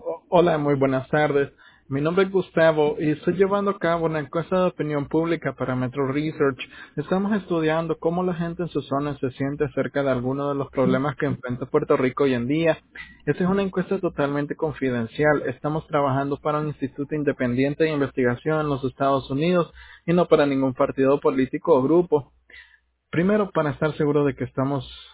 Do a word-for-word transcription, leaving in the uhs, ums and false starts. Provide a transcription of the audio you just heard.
O- Hola, muy buenas tardes. Mi nombre es Gustavo y estoy llevando a cabo una encuesta de opinión pública para Metro Research. Estamos estudiando cómo la gente en su zona se siente acerca de algunos de los problemas que enfrenta Puerto Rico hoy en día. Esta es una encuesta totalmente confidencial. Estamos trabajando para un instituto independiente de investigación en los Estados Unidos y no para ningún partido político o grupo. Primero, para estar seguro de que estamos